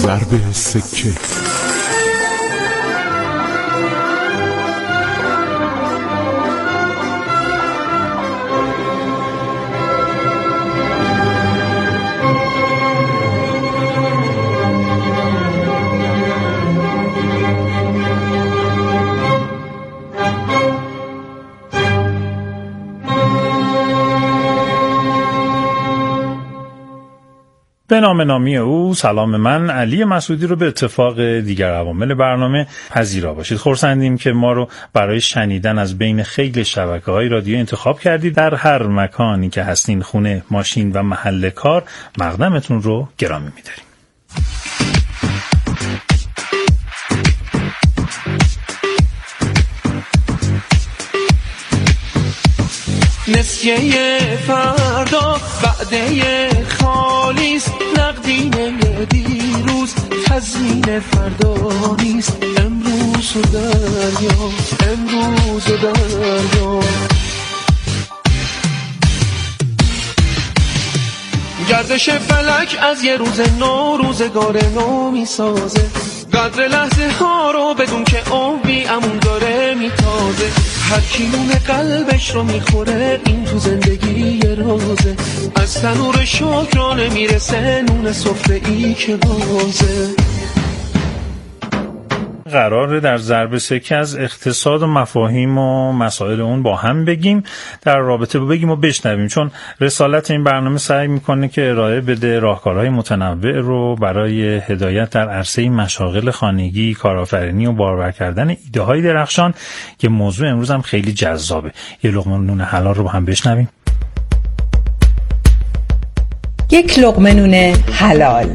ضرب سکه. به نام نامی او سلام من علی مسعودی رو به اتفاق دیگر عوامل برنامه پذیرا باشید. خرسندیم که ما رو برای شنیدن از بین خیلی شبکه‌های رادیو انتخاب کردید. در هر مکانی که هستین، خونه، ماشین و محل کار، مقدمتون رو گرامی می‌داریم. نسیه فردا وعده خالیست، نقدینه دیروز تضمین فردا نیست. امروز و دریا، امروز و دریا. گردش فلک از یه روز نو روزگار نو میسازه، قدر لحظه ها رو بدون که عمری امون داره میتازه. هر کی نون قلبش رو میخوره این تو زندگی یه رازه، از تنور شکرانه میرسه نون سفره ای که بازه. قراره در ضرب سکه از اقتصاد و مفاهیم و مسائل اون با هم بگیم، در رابطه بگیم و بشنویم، چون رسالت این برنامه سعی میکنه که ارائه بده راهکارهای متنوع رو برای هدایت در عرصه مشاغل خانگی، کارآفرینی و بارور کردن ایده های درخشان که موضوع امروز هم خیلی جذابه. یه لقمه نون حلال رو با هم بشنویم. یک لقمه نون حلال.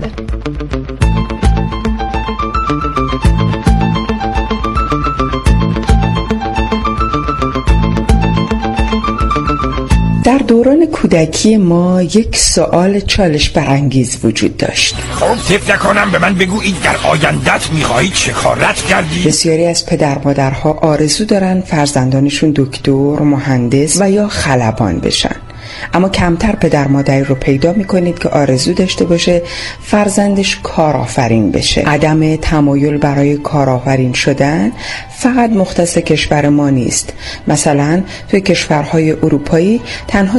در دوران کودکی ما یک سوال چالش برانگیز وجود داشت. طفل نکنم، به من بگو این در آیندت میخواهی چه کارت کردی؟ بسیاری از پدر مادرها آرزو دارن فرزندانشون دکتر، مهندس و یا خلبان بشن، اما کمتر پدر مادری رو پیدا میکنید که آرزو داشته باشه فرزندش کارآفرین بشه. عدم تمایل برای کارآفرین شدن فقط مختص کشور ما نیست. مثلا توی کشورهای اروپایی تنها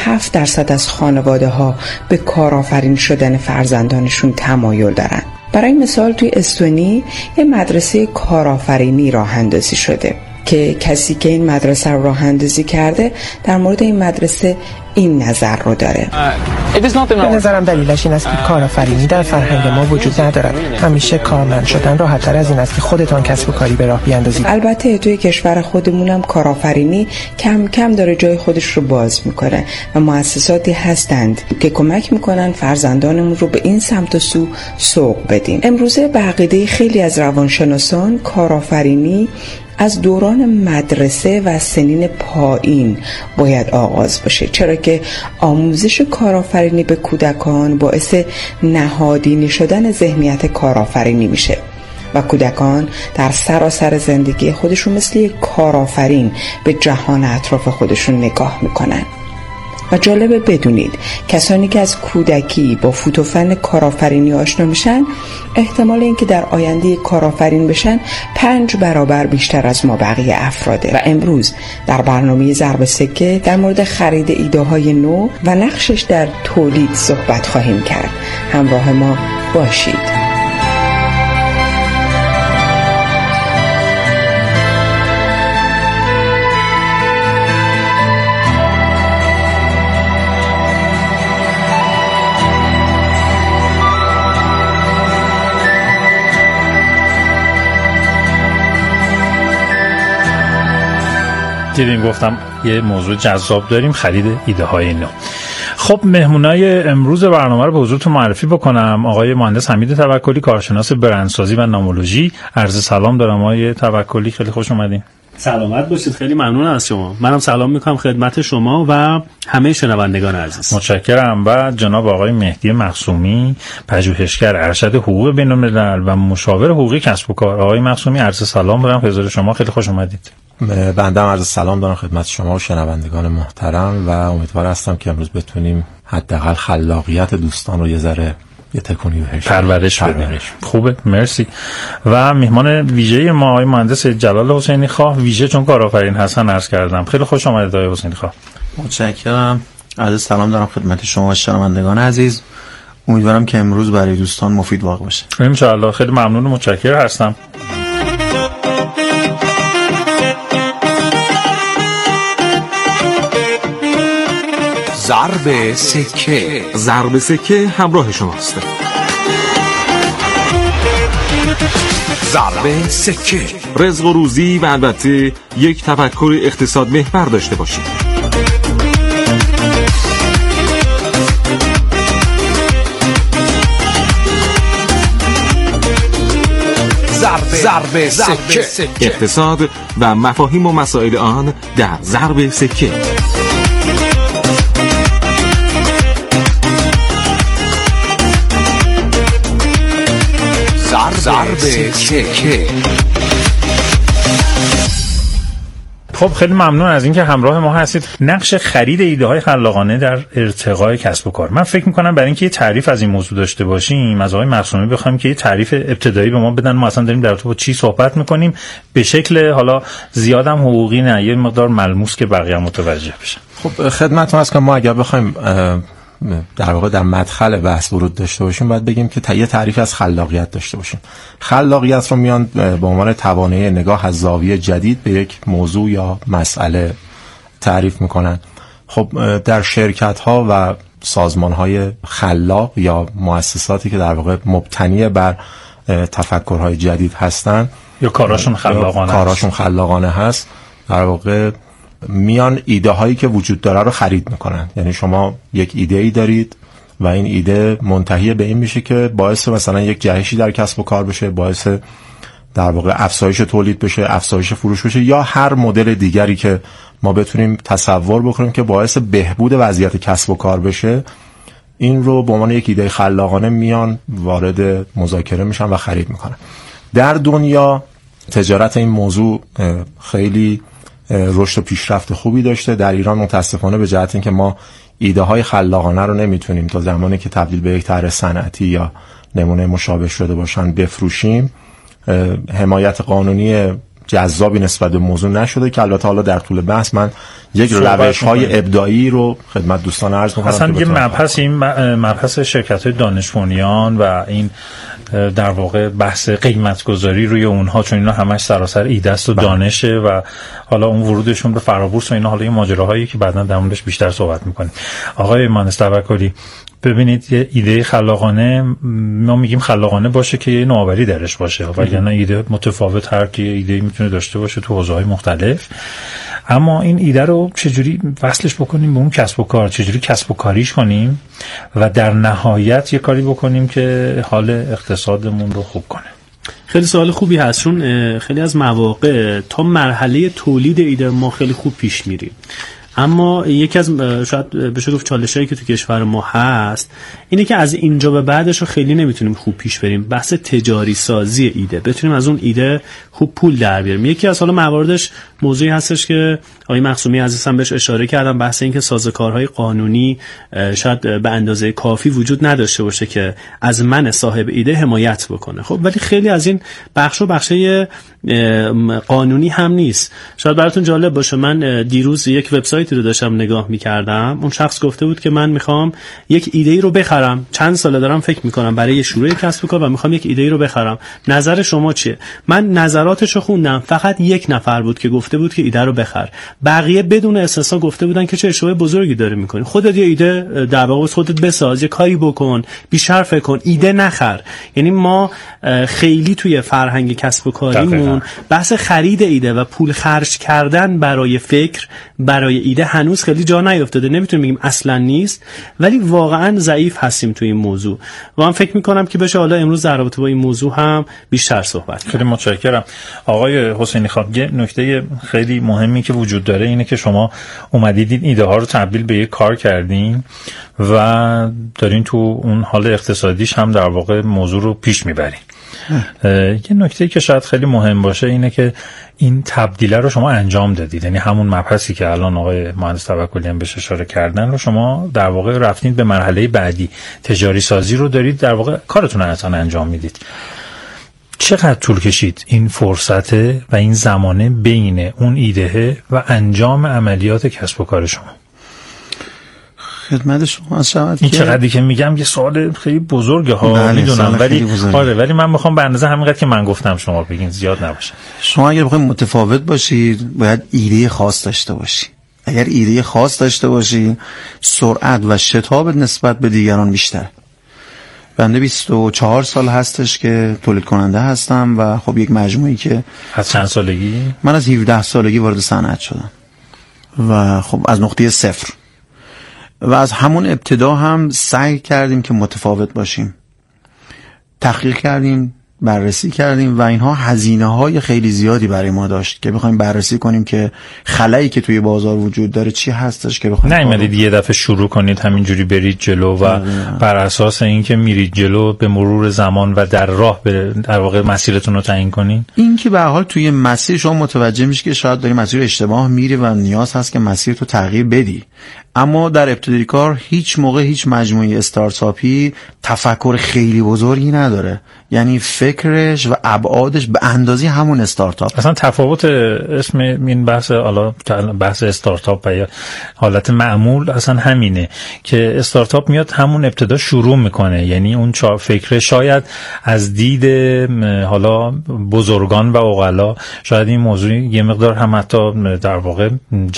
37% از خانواده ها به کارآفرین شدن فرزندانشون تمایل دارن. برای مثال توی استونی یه مدرسه کارآفرینی راه اندازی شده که کسی که این مدرسه رو راه اندازی کرده در مورد این مدرسه این نظر رو داره: به نظرم دلیلش این است که کارآفرینی در فرهنگ ما وجود ندارد. همیشه کارمند شدن راحت‌تر از این است که خودتان کسب و کاری به راه بیاندازید. البته توی کشور خودمونم کارآفرینی کم کم داره جای خودش رو باز میکنه و مؤسساتی هستند که کمک میکنن فرزندانمون رو به این سمت و سو سوق بدیم. امروزه به عقیده خیلی از روانشناسان کارآفرینی از دوران مدرسه و سنین پایین باید آغاز بشه، چرا که آموزش کارآفرینی به کودکان باعث نهادینی شدن ذهنیت کارآفرینی میشه و کودکان در سراسر زندگی خودشون مثل یک کارآفرین به جهان اطراف خودشون نگاه میکنن. و جالبه بدونید کسانی که از کودکی با فوت و فن کارآفرینی آشنا میشن احتمال اینکه در آینده کارآفرین بشن 5 برابر بیشتر از ما بقیه افراده. و امروز در برنامه ضرب سکه در مورد خرید ایده های نو و نقشش در تولید صحبت خواهیم کرد. همراه ما باشید. دیدین گفتم یه موضوع جذاب داریم، خرید ایده های نو. خب مهمونای امروز برنامه رو به حضورتون معرفی بکنم. آقای مهندس حمید توکلی، کارشناس برندسازی و نامولوژی. عرض سلام دارم آقای توکلی، خیلی خوش اومدین. سلامت باشید، خیلی ممنون از شما. منم سلام میکنم خدمت شما و همه شنوندگان عزیز. متشکرم. و جناب آقای مهدی مخصومی، پژوهشگر ارشد حقوق بین‌الملل و مشاور حقوقی کسب و کار. آقای مخصومی عرض سلام دارم حضور شما، خیلی خوش اومدید. بنده هم عرض سلام دارم خدمت شما و شنوندگان محترم و امیدوار هستم که امروز بتونیم حداقل خلاقیت دوستان رو یه یه تکونی بهش پرورش بدیم. خوبه، مرسی. و میهمان ویژه ما آقای مهندس جلال حسینی خواه، ویژه چون کارآفرین هستن عرض کردم. خیلی خوش آمدید آقای حسینی خواه. متشکرم. عرض سلام دارم خدمت شما و شنوندگان عزیز. امیدوارم که امروز برای دوستان مفید واقع باشه. ان شاء الله. خیلی ممنون و متشکر هستم. ضرب سکه. ضرب سکه همراه شماست. ضرب سکه. رزق و روزی و البته یک تفکر اقتصاد محور داشته باشید. ضرب سکه. اقتصاد و مفاهیم و مسائل آن در ضرب سکه. ضرب سکه. خب خیلی ممنون از اینکه همراه ما هستید. نقش خرید ایده های خلاقانه در ارتقای کسب و کار. من فکر میکنم برای اینکه یه تعریف از این موضوع داشته باشیم از آقای مخزومی بخوایم که یه تعریف ابتدایی به ما بدن. ما اصلا داریم در تو با چی صحبت میکنیم، به شکل حالا زیادم حقوقی نه، یه مقدار ملموس که بقیه متوجه بشن. خب خدمتتون هست که ما اگر بخوایم در واقع در مدخل بحث ورود داشته باشیم باید بگیم که یه تعریف از خلاقیت داشته باشیم. خلاقیت رو میان به عنوان توانایی نگاه از زاویه جدید به یک موضوع یا مسئله تعریف میکنن. خب در شرکت ها و سازمان های خلاق یا مؤسساتی که در واقع مبتنی بر تفکرهای جدید هستن یا کاراشون خلاقانه هست در واقع میان ایده هایی که وجود داره رو خرید میکنن. یعنی شما یک ایده ای دارید و این ایده منتهی به این میشه که باعث مثلا یک جهشی در کسب و کار بشه، باعث در واقع افزایش تولید بشه، افزایش فروش بشه، یا هر مدل دیگری که ما بتونیم تصور بکنیم که باعث بهبود وضعیت کسب و کار بشه. این رو به عنوان یک ایده خلاقانه میان وارد مذاکره میشن و خرید میکنن. در دنیا تجارت این موضوع خیلی رشد و پیشرفت خوبی داشته. در ایران متاسفانه به جهت اینکه ما ایده های خلاقانه رو نمیتونیم تا زمانی که تبدیل به یک طرح صنعتی یا نمونه مشابه شده باشن بفروشیم، حمایت قانونی جذابی نسبت به موضوع نشده که البته حالا در طول بحث من یک روش‌های ابداعی رو خدمت دوستان عرض می‌کنم. اصلا یه مبحث این مبحث شرکت‌های دانش بنیان و این در واقع بحث قیمت گذاری روی اونها، چون اینا همش سراسر ایده است و دانشه و حالا اون ورودشون به فرابورس و اینا حالا این ماجراهایی که بعداً در موردش بیشتر صحبت می‌کنیم. آقای مهندس توکلی، ببینید یه ایده خلاقانه، ما میگیم خلاقانه باشه که یه نوآوری درش باشه، وگرنه ایده متفاوت هر کی ایده میتونه داشته باشه تو حوزه‌های مختلف. اما این ایده رو چجوری وصلش بکنیم به اون کسب و کار، چجوری کسب و کاریش کنیم و در نهایت یه کاری بکنیم که حال اقتصادمون رو خوب کنه. خیلی سوال خوبی هست، چون خیلی از مواقع تا مرحله تولید ایده ما خیلی خوب پیش میریم، اما یکی از شاید بشه گفت چالشایی که تو کشور ما هست اینه که از اینجا به بعدش رو خیلی نمیتونیم خوب پیش بریم. بحث تجاری سازی ایده، بتونیم از اون ایده خوب پول در بیاریم. یکی از حالا مواردش موضوعی هستش که آقای مخزومی عزیزم بهش اشاره کردم، بحث این که سازوکارهای قانونی شاید به اندازه کافی وجود نداشته باشه که از من صاحب ایده حمایت بکنه. خب ولی خیلی از این بخشای قانونی هم نیست. شاید براتون جالب باشه، من دیروز یک وبسایتی رو داشتم نگاه می‌کردم. اون شخص گفته بود که من می‌خوام یک ایده رو بخرم، چند ساله دارم فکر می‌کنم برای شروع کسب و کار و می‌خوام یک ایده رو بخرم. نظر شما چیه؟ من نظراتشو خوندم، فقط یک نفر بود که گفته بود که ایده رو بخر. بقیه بدون استثنا گفته بودن که چه اشتباه بزرگی داری می‌کنی. خودت یه ایده در واقع خودت بساز، یه کاری بکن، بیشتر فکر کن، ایده نخر. یعنی ما خیلی توی فرهنگ کسب و کاریمون بحث خرید ایده و پول خرج کردن برای فکر، برای ایده هنوز خیلی جا نیافتاده. نمیتونیم بگیم اصلا نیست، ولی واقعا ضعیف هستیم توی این موضوع و من فکر میکنم که بشه حالا امروز در رابطه با این موضوع هم بیشتر صحبت کنیم. خیلی متشکرم. آقای حسینی خان، یه نکته خیلی مهمی که وجود داره اینه که شما اومدید این ایده ها رو تبدیل به یک کار کردین و دارین تو اون حال اقتصادیش هم در واقع موضوع رو پیش میبرین. یه نکته که شاید خیلی مهم باشه اینه که این تبدیله رو شما انجام دادید، یعنی همون مبحثی که الان آقای مهندس توکلی هم بهش اشاره کردن رو شما در واقع رفتید به مرحله بعدی، تجاری سازی رو دارید در واقع کارتون رو اصلا انجام میدید. چقدر طول کشید این فرصته و این زمانه بین اون ایده و انجام عملیات کسب و کار شما؟ خدمت شما شود این چقدری که میگم یه سوال خیلی بزرگه ها، میدونم، ولی آره، ولی من میخوام به اندازه همینقدر که من گفتم شما بگین، زیاد نباشه. شما اگر بخواید متفاوت باشید باید ایده خاص داشته باشی. اگر ایده خاص داشته باشی سرعت و شتابت نسبت به دیگران بیشتر. بنده 24 سال هستش که تولید کننده هستم و خب یک مجموعی که از چند سالگی؟ من از 17 سالگی وارد صنعت شدم و خب از نقطه صفر و از همون ابتدا هم سعی کردیم که متفاوت باشیم. تحقیق کردیم، بررسی کردیم و اینها هزینه‌های خیلی زیادی برای ما داشت که بخوایم بررسی کنیم که خلایی که توی بازار وجود داره چی هستش که بخوایم. نمی‌دید یه دفعه شروع کنید همینجوری برید جلو و بر اساس اینکه میرید جلو به مرور زمان و در راه در واقع مسیرتون رو تعیین کنین. این که به هر حال توی مسیر شما متوجه میشی که شاید داری مسیر اشتباه میری و نیاز هست که مسیر تو تغییر بدی. اما در ابتدای کار هیچ موقع هیچ مجموعه استارتاپی تفکر خیلی بزرگی نداره، یعنی فکرش و ابعادش به اندازه همون استارتاپ. اصلا تفاوت اسم این بحث استارتاپ و حالت معمول اصلا همینه که استارتاپ میاد همون ابتدا شروع میکنه، یعنی اون فکر شاید از دید حالا بزرگان و عقلا شاید این موضوع یه مقدار هم حتی در واقع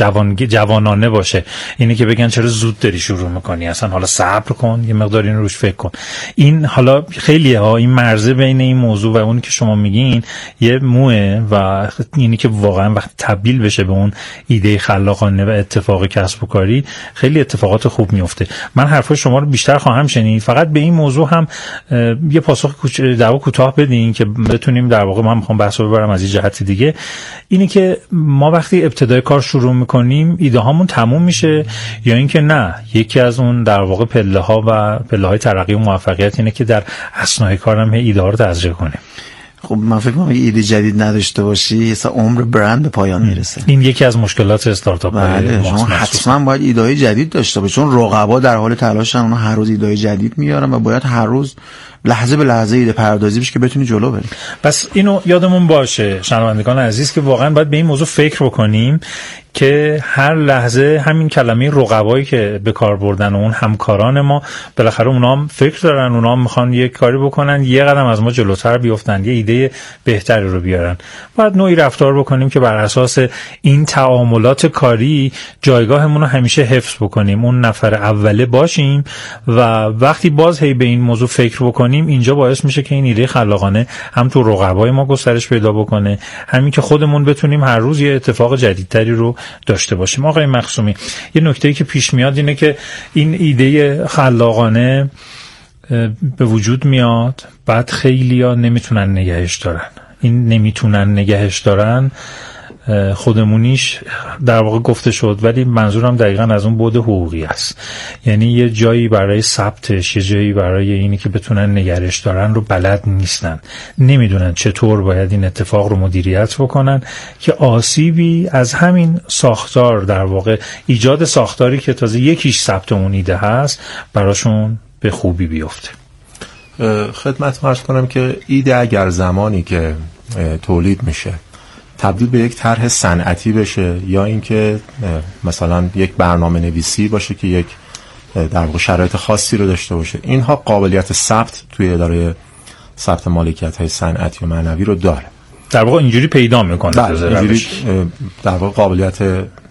جوانانه باشه، اینه که بگن چرا زود داری شروع میکنی، اصلا حالا صبر کن یه مقدار این روش فکر کن. این حالا خیلیه ها این مرزه بین این موضوع و اونی که شما میگین یه موه و اینی که واقعا وقت تبدیل بشه به اون ایده خلاقانه و اتفاق کسب و کاری خیلی اتفاقات خوب میفته. من حرفای شما رو بیشتر خواهم شنید، فقط به این موضوع هم یه پاسخ در واقع کوتاه بدین که بتونیم در واقع من میخوام بحث رو ببرم از این جهت دیگه. اینی که ما وقتی ابتدای کار شروع میکنیم ایده هامون تموم میشه یا اینکه نه یکی از اون در واقع پله ها و پله های ترقی و موفقیت اینه که در اثنای کارم ایده ها رو تزریق کنیم؟ خب من فکر کنم ایده جدید نداشته باشی اصلا عمر برند به پایان میرسه. این یکی از مشکلات استارتاپ. بله شما حتما باید ایده جدید داشته باشی، چون رقبا در حال تلاشن، اونا هر روز ایده جدید میارن و باید هر روز لحظه به لحظه ایده پردازی بشه که بتونی جلو بری. پس اینو یادمون باشه شنوندگان عزیز که واقعا باید به این موضوع فکر بکنیم که هر لحظه همین کلمه رقبایی که به کار بردن اون همکاران ما بالاخره اونا هم فکر دارن، اونا هم میخوان یک کاری بکنن، یه قدم از ما جلوتر بیفتن، یه ایده بهتری رو بیارن. باید نوعی رفتار بکنیم که بر اساس این تعاملات کاری جایگاهمون رو همیشه حفظ بکنیم، اون نفر اوله باشیم و وقتی باز هی به این موضوع فکر بکنیم اینجا باعث میشه که این ایده خلاقانه هم تو رقبای ما گسترش پیدا بکنه، همین که خودمون بتونیم هر روز یه اتفاق جدیدتری رو داشته باشیم. آقای مخصومی، یه نکته‌ای که پیش میاد اینه که این ایده خلاقانه به وجود میاد، بعد خیلی‌ها نمیتونن نگهش دارن. این نمیتونن نگهش دارن خودمونیش در واقع گفته شد، ولی منظورم دقیقاً از اون بعد حقوقی است، یعنی یه جایی برای ثبتش، یه جایی برای اینی که بتونن نگرش دارن رو بلد نیستن، نمیدونن چطور باید این اتفاق رو مدیریت بکنن که آسیبی از همین ساختار در واقع ایجاد ساختاری که تازه یکیش ثبت اون ایده هست براشون به خوبی بیفته. خدمتتون عرض کنم که ایده اگر زمانی که تولید میشه تبدیل به یک طرح صنعتی بشه یا اینکه مثلا یک برنامه نویسی باشه که یک در واقع شرایط خاصی رو داشته باشه، اینها قابلیت ثبت توی اداره ثبت مالکیت‌های صنعتی و معنوی رو داره. در واقع اینجوری پیدا میکنه، اینجوری در واقع قابلیت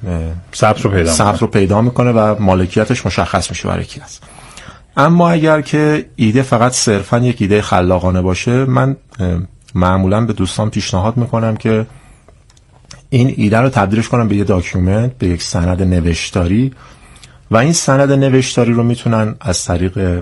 ثبت رو پیدا میکنه و مالکیتش مشخص میشه برای کی است. اما اگر که ایده فقط صرفا یک ایده خلاقانه باشه، من معمولا به دوستان پیشنهاد میکنم که این ایده رو تبدیلش کنن به یه داکیومنت، به یک سند نوشتاری و این سند نوشتاری رو میتونن از طریق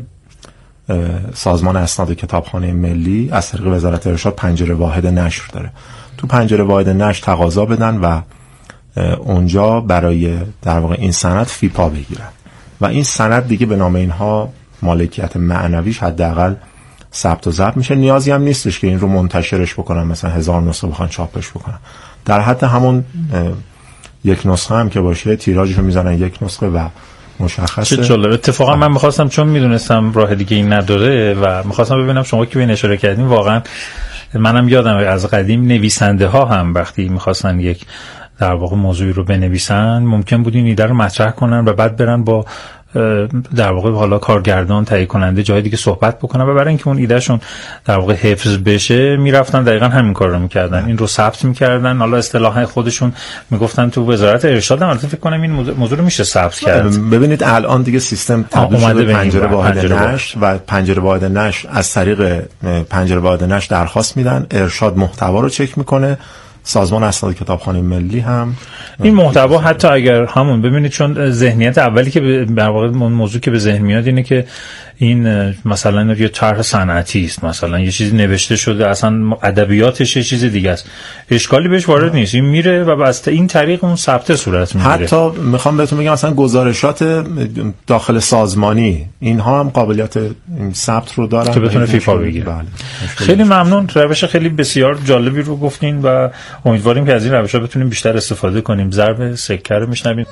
سازمان اسناد کتابخانه ملی، از طریق وزارت ارشاد پنجره واحد نشر داره، تو پنجره واحد نشر تقاضا بدن و اونجا برای در واقع این سند فیپا بگیرن و این سند دیگه به نام اینها مالکیت معنویش حداقل ثبت و ضبط میشه. نیازی هم نیستش که این رو منتشرش بکنن، مثلا 1000 نسخه بخوان چاپش بکنن. در حد همون یک نسخه هم که باشه تیراژشو میزنن یک نسخه و مشخصه. چه جالب. اتفاقا من می‌خواستم، چون میدونستم راه دیگه این نداره و می‌خواستم ببینم شما که به اشاره کردین، واقعا منم یادم از قدیم نویسنده ها هم وقتی می‌خواستن یک در واقع موضوعی رو بنویسن ممکن بود این ایده رو مطرح کنن و بعد برن با در واقع حالا کارگردان، تهیه کننده جای دیگه صحبت بکنن و برای اینکه اون ایدهشون در واقع حفظ بشه میرفتن دقیقاً همین کار رو میکردن، این رو ثبت میکردن. حالا اصطلاح خودشون میگفتن تو وزارت ارشاد هم البته فکر کنم این موضوع رو میشه ثبت کرد. ببینید الان دیگه سیستم تبدیل شده به پنجره واحد نشر و پنجره واحد نشر از طریق پنجره واحد نشر درخواست میدن، ارشاد محتوا رو چک میکنه، سازمان اسناد کتابخانه ملی هم این محتوا حتی اگر همون ببینید، چون ذهنیت اولی که در واقع موضوع که به ذهن میاد اینه که این مثلا یه طرح صنعتی است، مثلا یه چیزی نوشته شده، اصلا ادبیاتش یه چیز دیگه است، اشکالی بهش وارد نیست، این میره و از این طریق اون ثبت صورت میگیره. حتی میخوام بهتون بگم مثلا گزارشات داخل سازمانی اینها هم قابلیت ثبت رو دارن که بتونه فیفا بگیره. بله. خیلی ممنون، روش خیلی بسیار جالبی رو گفتین و امیدواریم که از این روش‌ها بتونیم بیشتر استفاده کنیم. ضرب سکه رو میشنویم.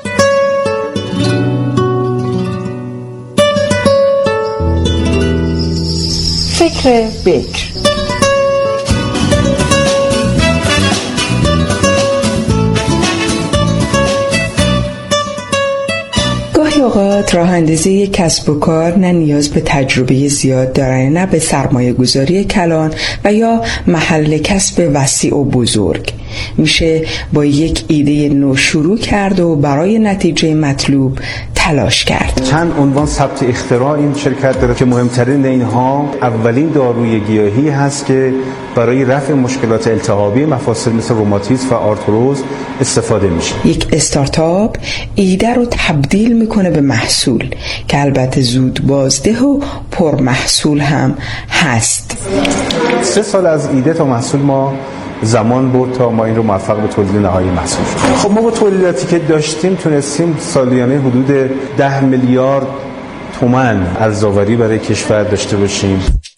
فکر بکر. گاهی اوقات راه اندازی یک کسب و کار نه نیاز به تجربه زیاد داره، نه به سرمایه گذاری کلان و یا محل کسب وسیع و بزرگ. میشه با یک ایده نو شروع کرد و برای نتیجه مطلوب تلاش کرد. چند عنوان ثبت اختراع این شرکت داره که مهمترین اینها اولین داروی گیاهی هست که برای رفع مشکلات التهابی مفاصل مثل روماتیسم و آرتروز استفاده میشه. یک استارتاپ ایده رو تبدیل میکنه به محصول که البته زود بازده و پرمحصول هم هست. 3 سال از ایده تا محصول ما زمان برد تا ما این رو موفق به تولید نهایی محصول شدیم. خب ما با تولیداتی که داشتیم تونستیم سالیانه حدود 10 میلیارد تومان ارزآوری برای کشور داشته باشیم.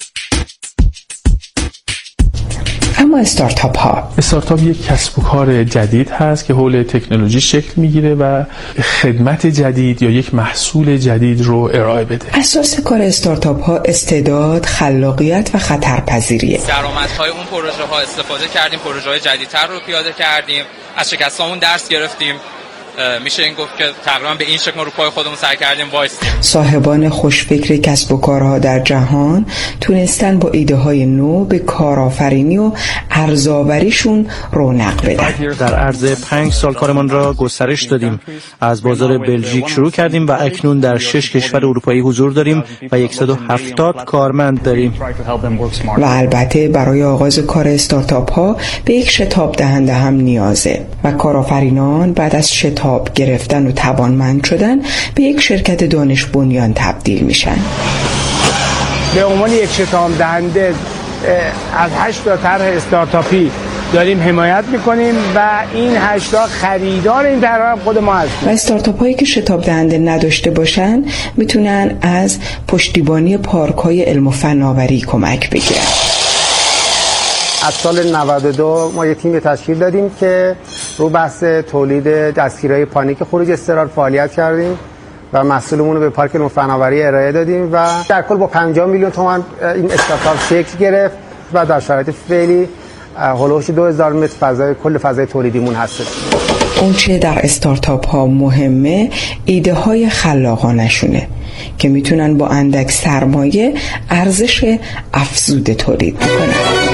اما استارتاپ یک کسب و کار جدید هست که حول تکنولوژی شکل میگیره و خدمت جدید یا یک محصول جدید رو ارائه بده. اساس کار استارتاپ ها استعداد، خلاقیت و خطرپذیریه. درآمدهای اون پروژه ها استفاده کردیم، پروژه های جدیدتر رو پیاده کردیم، از شکستامون درس گرفتیم. میشه این گفت که تقریبا به این شکل ما رو پای خودمون سر کردیم وایسیم. صاحبان خوشفکر کسب و کارها در جهان تونستن با ایده های نو به کارآفرینی و ارزآوریشون رونق بدن. در عرض 5 سال کارمان را گسترش دادیم. از بازار بلژیک شروع کردیم و اکنون در 6 کشور اروپایی حضور داریم و 170 کارمند داریم. و البته برای آغاز کار استارتاپ ها به یک شتاب دهنده هم نیازه و کارآفرینان بعد از شتاب گرفتن و توانمند شدن به یک شرکت دانش بنیان تبدیل میشن. به عنوان یک شتاب دهنده از 8 تا طرح استارتاپی داریم حمایت میکنیم و این 8 تا خریدار این طرح خود ما هستیم. و استارتاپ هایی که شتاب دهنده نداشته باشن میتونن از پشتیبانی پارک های علم و فناوری کمک بگیرن. از سال 92 ما یک تیم تشکیل دادیم که رو بحث تولید دستگیرهای پانیک خروج اضطرار فعالیت کردیم و محصولمون رو به پارک علم و فناوری ارائه دادیم و در کل با 50 میلیون تومان این استارتاپ شکل گرفت و در شرایط فعلی هولوش 2000 متر کل فضای تولیدیمون هست. اون چه در استارتاپ ها مهمه ایده های خلاقانشونه که میتونن با اندک سرمایه ارزش افزوده تولید کنن.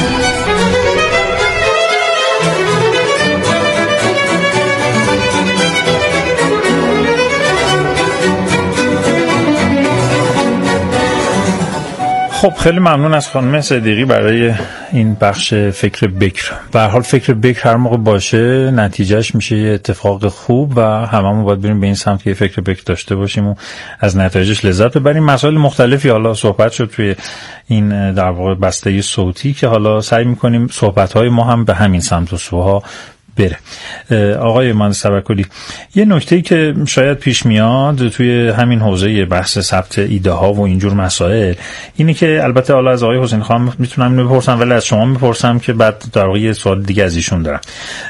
خب خیلی ممنون از خانم صدیقی برای این بخش فکر بکر. به هر حال فکر بکر هر موقع باشه نتیجهش میشه یه اتفاق خوب و هممون باید بریم به این سمت که فکر بکر داشته باشیم و از نتایجش لذت ببریم. مسائل مختلفی حالا صحبت شد توی این در واقع بسته صوتی که حالا سعی میکنیم صحبت‌های ما هم به همین سمت و سوها بره. آقای مهندس توکلی، یه نکته‌ای که شاید پیش میاد توی همین حوزه بحث ثبت ایده ها و اینجور مسائل اینه که البته حالا از آقای حسین خان میتونم اینو بپرسم ولی از شما میپرسم که بعد در واقع یه سوال دیگه از ایشون دارم.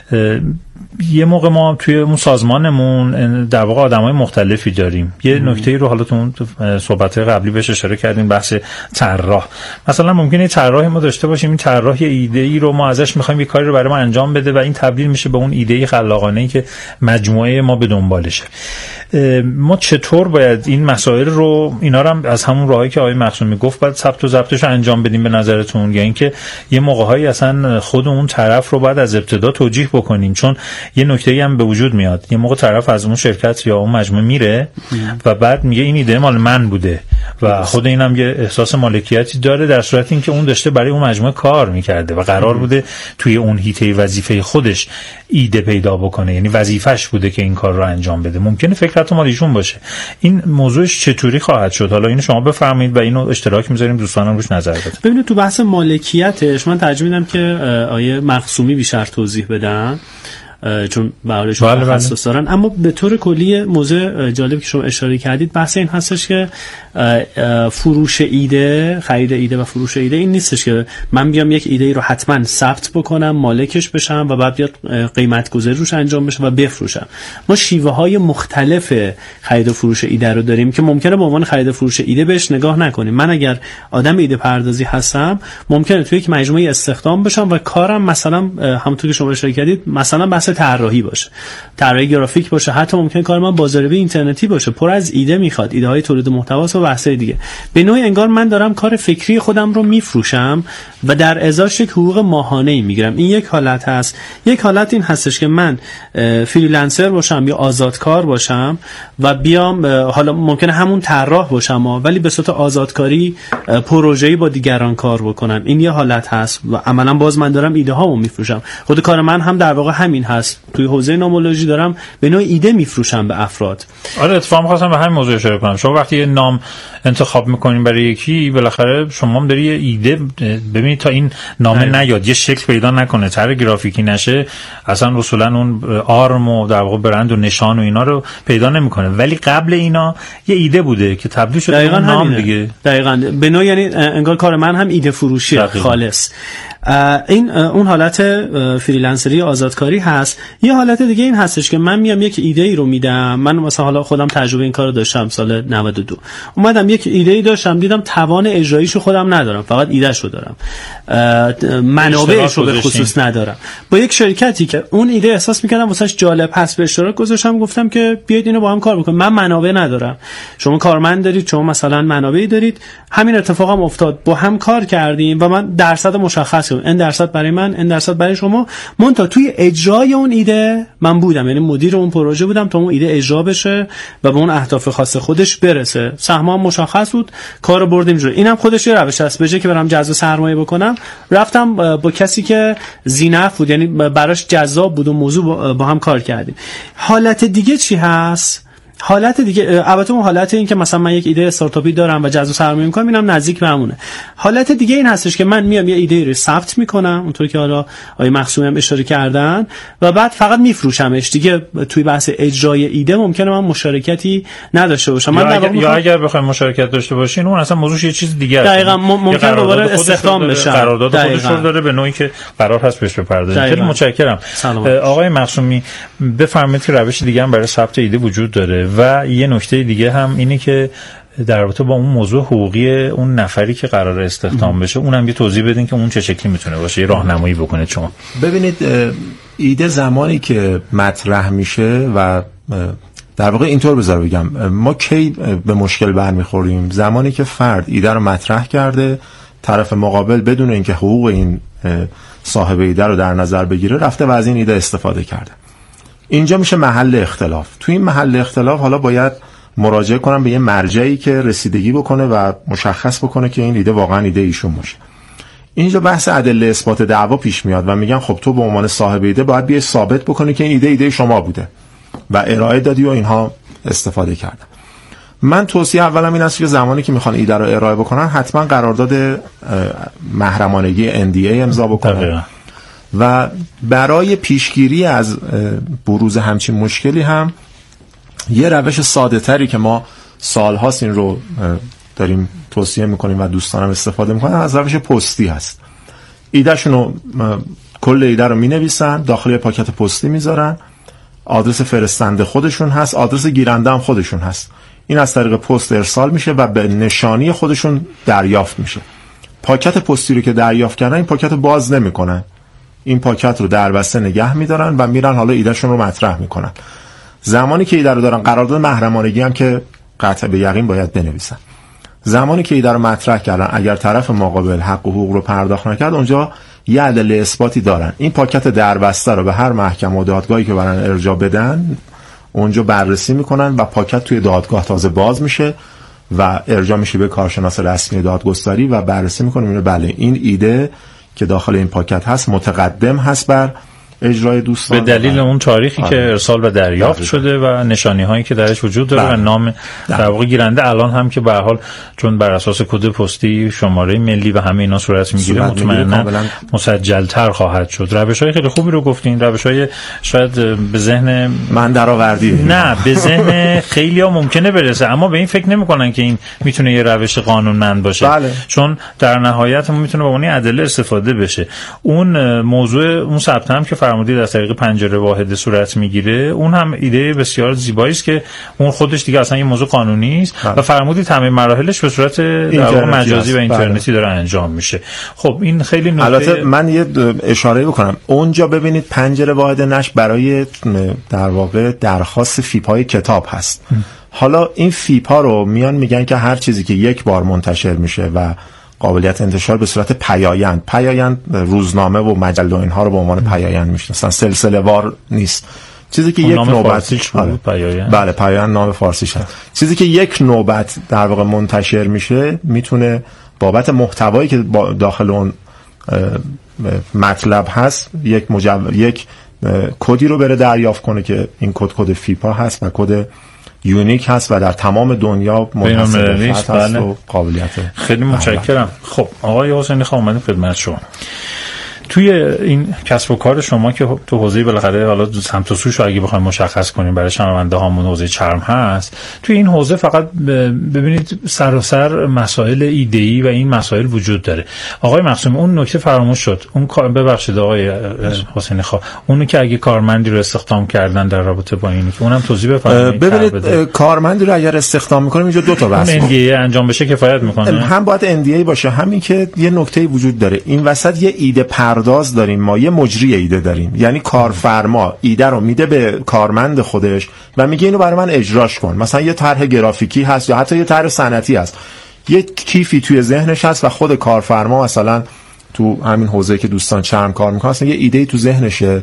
یه موقع ما توی اون سازمانمون در واقع آدمای مختلفی داریم. یه نکته‌ای رو حالا تو صحبت‌های قبلی بهش اشاره کردیم، بحث طراح. مثلا ممکنه طراحی ما داشته باشیم، این طراح یه ایده‌ای رو ما ازش می‌خوایم یه کاری رو برای ما انجام بده و این تبدیل میشه به اون ایده خلاقانه‌ای که مجموعه ما به دنبالشه. ما چطور باید این مسائل رو اینا رو هم از همون راهی که آقای مقصومی گفت بعد ثبت و ضبطش رو انجام بدیم به نظرتون، یا اینکه یه موقع‌هایی اصلا خود اون طرف رو بعد از ابتدا توجیه بکنیم؟ چون یه نکته‌ای هم به وجود میاد، یه موقع طرف از اون شرکت یا اون مجموعه میره و بعد میگه این ایده مال من بوده و خود اینم یه احساس مالکیتی داره، در صورتی اینکه اون داشته برای اون مجموعه کار میکرده و قرار بوده توی اون حیطه وظیفه خودش ایده پیدا بکنه، یعنی وظیفش بوده که این کار رو انجام بده. ممکنه فکرت مال ایشون باشه. این موضوعش چطوری خواهد شد؟ حالا اینو شما بفرمایید و اینو اشتراک میذاریم، دوستانم روش نظر بدن. ببینید تو بحث مالکیتش من ترجیح میدم که آیه مقصومی بیشتر توضیح بدن چون بهارش تخصص دارن. اما به طور کلی موضوع جالب که شما اشاره کردید بحث این هستش که فروش ایده، خرید ایده و فروش ایده این نیستش که من بیام یک ایده ای رو حتما ثبت بکنم، مالکش بشم و بعد بیاد قیمت گذاری روش انجام بشه و بفروشم. ما شیوه های مختلف خرید و فروش ایده رو داریم که ممکنه به عنوان خرید و فروش ایده بهش نگاه نکنیم. من اگر آدم ایده پردازی هستم ممکنه توی یک مجموعه استخدام بشم و کارم مثلا همونطور که شما اشاره کردید مثلا بحث طراحی باشه، طراحی گرافیک باشه، حتی ممکنه کار من بازاریابی اینترنتی باشه، پر از ایده میخواد، ایده های تولید محتوا و بحث‌های دیگه. به نوعی انگار من دارم کار فکری خودم رو میفروشم و در ازاش یک حقوق ماهانه‌ای میگیرم. این یک حالت هست. یک حالت این هستش که من فریلنسر باشم یا آزادکار باشم و بیام حالا ممکنه همون طراح باشم ولی به صورت آزادکاری پروژه‌ای با دیگران کار بکنم. این یه حالت هست و عملاً باز من دارم ایده هامو میفروشم. خود کار من هم در واقع همین هست. توی حوزه نامولوژی دارم به نوع ایده میفروشم به افراد. آره اتفاقا خواستم به همین موضوع اشاره کنم. شما وقتی یه نام انتخاب میکنین برای یکی بالاخره شما هم داری یه ایده، ببینید تا این نامه نیاد، یه شکل پیدا نکنه، طرح گرافیکی نشه، اصلا اصولا اون آرم و در واقع برند و نشان و اینا رو پیدا نمیکنه. ولی قبل اینا یه ایده بوده که تبدیل شده به نام دیگه. دقیقاً به نوع یعنی انگار کار من هم ایده فروشی خالص. این اون حالت فریلنسری آزادکاری هست. یه حالت دیگه این هستش که من میام یک ایده ای رو میدم. من مثلا حالا خودم تجربه این کارو داشتم سال 92. اومدم یک ایده ای داشتم، دیدم توان اجراییشو خودم ندارم، فقط ایدهشو دارم، منابعشو به خصوص ندارم. با یک شرکتی که اون ایده احساس میکردم واسش جالب هست به اشتراک گذاشتم، گفتم که بیاید اینو با هم کار بکنیم. من منابع ندارم، شما کارمند دارید، شما مثلا منابعی دارید. همین اتفاقم افتاد، با هم کار کردیم و من درصد مشخص این درصد برای من، این درصد برای شما. منتها توی اجرای اون ایده من بودم، یعنی مدیر اون پروژه بودم تا اون ایده اجرا بشه و به اون اهداف خاص خودش برسه. سهمم مشخص بود، کارو بردیم جلو. اینم خودش یه روش است. به جای که برم جذب سرمایه بکنم رفتم با کسی که ذی‌نفع بود، یعنی براش جذاب بود و موضوع با هم کار کردیم. حالت دیگه چی هست؟ حالت دیگه البته اون حالت این که مثلا من یک ایده استارتاپی دارم و جذب سرمایه می‌کنم، اینم نزدیک به همونه. حالت دیگه این هستش که من میام یه ایده رو ثبت می‌کنم اونطوری که حالا آقای مقصومی هم اشاره کردن و بعد فقط میفروشمش دیگه. توی بحث اجرای ایده ممکنه من مشارکتی نداشته باشم. من یا اگر بخوایم مشارکت داشته باشین اون اصلا موضوعش یه چیز دیگه است. دقیقاً ممکنه دوباره استخدام بشه. قرارداد خودش رو داره به نوعی که قرار هست بهش بپردازیم. خیلی متشکرم. آقای مقصومی بفرمایید که روش دیگه هم برای ثبت ایده وجود داره و یه نکته دیگه هم اینه که در رابطه با اون موضوع حقوقی اون نفری که قرار استخدام بشه اونم یه توضیح بدین که اون چه شکلی میتونه باشه، یه راهنمایی بکنید شما. ببینید ایده زمانی که مطرح میشه و در واقع اینطور بذار بگم، ما کی به مشکل برمیخوریم؟ زمانی که فرد ایده رو مطرح کرده، طرف مقابل بدون اینکه حقوق این صاحب ایده رو در نظر بگیره رفته و از این ایده استفاده کرده. اینجا میشه محل اختلاف. تو این محل اختلاف حالا باید مراجعه کنم به یه مرجعی که رسیدگی بکنه و مشخص بکنه که این ایده واقعا ایده ایشون باشه. اینجا بحث ادله اثبات دعوا پیش میاد و میگن خب تو به عنوان صاحب ایده باید بیای ثابت بکنی که این ایده شما بوده و ارائه دادی و اینها استفاده کردن. من توصیه اولم این است که زمانی که میخوان ایده رو ارائه بکنن حتما قرارداد محرمانگی NDA امضا بکنن و برای پیشگیری از بروز همچین مشکلی هم یه روش ساده تری که ما سالهاست این رو داریم توصیه میکنیم و دوستانم استفاده میکنن از روش پستی هست. ایدهشونو کل ایده رو مینویسن، داخل پاکت پستی میذارن، آدرس فرستنده خودشون هست، آدرس گیرنده هم خودشون هست. این از طریق پست ارسال میشه و به نشانی خودشون دریافت میشه. پاکت پستی رو که دریافت کردن این پاکت باز نمیکنن، این پاکت رو در بسته نگه میدارن و میرن حالا ایدهشون رو مطرح میکنن. زمانی که ایده رو دارن، قرارداد محرمانگی هم که قطع به یقین باید بنویسن. زمانی که ایده رو مطرح کردن، اگر طرف مقابل حق و حقوق رو پرداخت نکرد، اونجا یه عدل اثباتی دارن. این پاکت دربسته رو به هر محکمه و دادگاهی که برن ارجاع بدن اونجا بررسی میکنن و پاکت توی دادگاه تازه باز میشه و ارجاع میشه به کارشناس رسمی دادگستری و بررسی میکنه بله این ایده که داخل این پاکت هست متقدم هست بر اجرای دوستان به دلیل اون تاریخی که ارسال و دریافت شده و نشانی هایی که درش وجود داره و نام در واقع گیرنده الان هم که به هر حال چون بر اساس کد پستی شماره ملی و همه اینا صورت میگیره مطمئنا مسجل‌تر خواهد شد. روش‌های خیلی خوبی رو گفتین، روش‌های شاید به ذهن من درآوردی نه به ذهن خیلی‌ها ممکنه برسه، اما به این فکر نمی‌کنن که این میتونه یه روش قانونمند باشه. بله. چون در نهایت میتونه به عنوان ادله استفاده بشه. اون موضوع اون ثبت هم که فرمودید از طریق پنجره واحد صورت میگیره، اون هم ایده بسیار زیبایی است که اون خودش دیگه اصلا یه موضوع قانونی است و فرمودید همه مراحلش به صورت در واقع مجازی و اینترنتی داره انجام میشه. خب این خیلی نکته. البته من یه اشاره بکنم، اونجا ببینید پنجره واحد نشر برای در واقع درخواست فیپای کتاب هست. حالا این فیپا رو میان میگن که هر چیزی که یک بار منتشر میشه و قابلیت انتشار به صورت پیایند روزنامه و مجله و اینها رو به عنوان پیایند میشناسن، سلسله وار نیست. چیزی که یک نوبت بله پیایند نام فارسیش هست. چیزی که یک نوبت در واقع منتشر میشه میتونه بابت محتوایی که داخل اون مطلب هست یک کدی رو بره دریافت کنه که این کد فیپا هست و کد یونیک هست و در تمام دنیا منحصر هست و قابلیت. خیلی متشکرم. خب آقای حسینی خان اومدیم خدمت شما. توی این کسب و کار شما که تو حوزه بالاخره حالا سمت و سوش اگه بخوایم مشخص کنیم برای شنونده هامون حوزه چرم هست، توی این حوزه فقط ببینید سراسر مسائل ایده‌ای و این مسائل وجود داره. آقای مقصومی اون نکته فراموش شد، اون ببخشید آقای حسینی خان، اونی که اگه کارمندی رو استخدام کردن در رابطه با اینی که اونم توضیح بفرمایید. ببینید کارمندی رو اگر استخدام می‌کنیم اینجا دو تا بحث انجام بشه کفایت می‌کنه. هم باید NDA باشه، همین که یه نکته وجود داره این وسط یه ایده پرداز داریم، ما یه مجری ایده داریم، یعنی کارفرما ایده رو میده به کارمند خودش و میگه اینو برای من اجراش کن. مثلا یه طرح گرافیکی هست یا حتی یه طرح صنعتی هست، یه کیفی توی ذهنش هست و خود کارفرما مثلا تو همین حوزه که دوستان چرم کار میکنن یه ایده تو ذهنشه،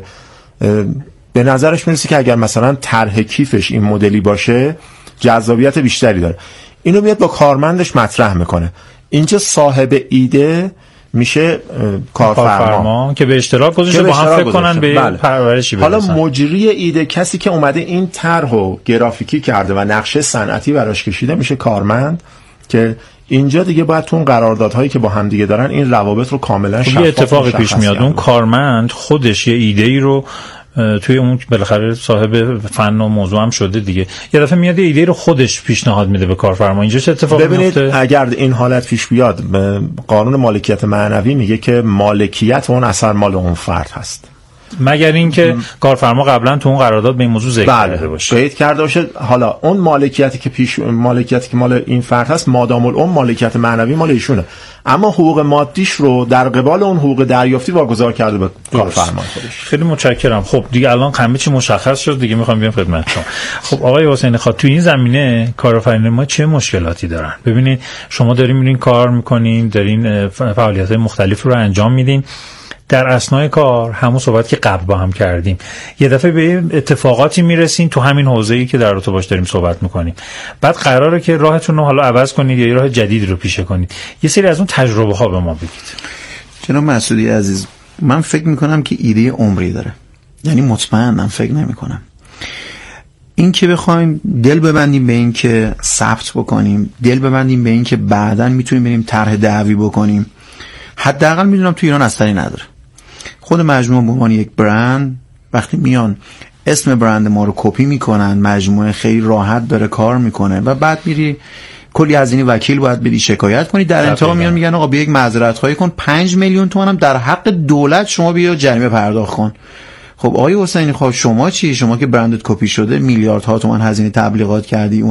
به نظرش میرسه که اگر مثلا طرح کیفش این مدلی باشه جذابیت بیشتری داره، اینو میاد با کارمندش مطرح میکنه. اینجا صاحب ایده میشه کارفرما که به اشتراک گذاشته با هم فکر کنن به پرورشی برسن. حالا مجری ایده کسی که اومده این طرحو گرافیکی کرده و نقشه صنعتی براش کشیده میشه کارمند، که اینجا دیگه باید تو اون قراردادهایی که با هم دیگه دارن این روابط رو کاملا شفاف یه اتفاقی پیش میاد. اون کارمند خودش یه ایده‌ای رو توی اون بالاخره صاحب فن و موضوع هم شده دیگه، یه دفعه میاد ایده رو خودش پیشنهاد میده به کارفرما. اینجا چه اتفاقی میفته؟ ببینید اگر این حالت پیش بیاد، قانون مالکیت معنوی میگه که مالکیت اون اثر مال اون فرد هست، مگر اینکه کارفرما قبلا تو اون قرارداد به این موضوع ذکر کرده باشه، قید کرده باشه. حالا اون مالکیتی که مال این فرد هست مادام اون مالکیت معنوی مال ایشونه، اما حقوق مادیش رو در قبال اون حقوق دریافتی واگذار کرده به کارفرما خودش. خیلی متشکرم. خب دیگه الان همه چی مشخص شد دیگه، میخوام بیام خدمت شما. خب آقای حسینی خان تو این زمینه کارآفرینان ما چه مشکلاتی دارن؟ ببینید شما دارین میرین کار میکنین، دارین فعالیت‌های مختلف رو انجام میدین، در اثنای کار همون صحبت که قبل با هم کردیم یه دفعه به اتفاقاتی میرسین تو همین حوزه‌ای که در رابطه باش داریم صحبت میکنیم، بعد قراره که راهتون رو حالا عوض کنید یا یه راه جدید رو پیشه کنید. یه سری از اون تجربه ها به ما بگید. جناب مسعودی عزیز، من فکر میکنم که ایده عمری داره، یعنی مطمئنم فکر نمیکنم این که بخوایم دل ببندیم به این که ثبت بکنیم، دل ببندیم به این که بعداً میتونیم بریم طرح دعوی بکنیم، حداقل میدونم تو ایران اثری نداره. خود مجموعه به عنوان یک برند وقتی میان اسم برند ما رو کپی میکنن، مجموعه خیلی راحت داره کار میکنه و بعد میری کلی هزینه وکیل باید بدی، شکایت کنی، در انتها میان میگن آقا بیا یک معذرت خواهی کن، 5 میلیون تومان هم در حق دولت شما بیا جریمه پرداخت کن. خب آقای حسینی، خب شما چی؟ شما که برندت کپی شده میلیاردها تومان هزینه تبلیغات کردی،